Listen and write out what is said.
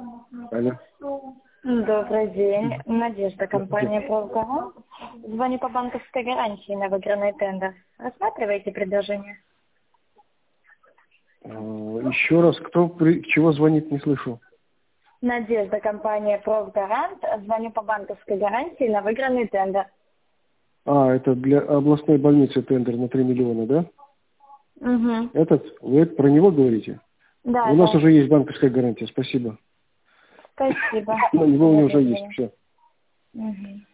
Алло. Добрый день. Надежда, компания «Правгарант». Звоню по банковской гарантии на выигранный тендер. Рассматриваете предложение? Еще раз, чего звонит, не слышу. Надежда, компания «Правгарант». Звоню по банковской гарантии на выигранный тендер. Это для областной больницы тендер на 3 миллиона, да? Угу. Вы про него говорите? Да, У нас уже есть банковская гарантия, спасибо. Спасибо. На него у него уже есть, все. Угу.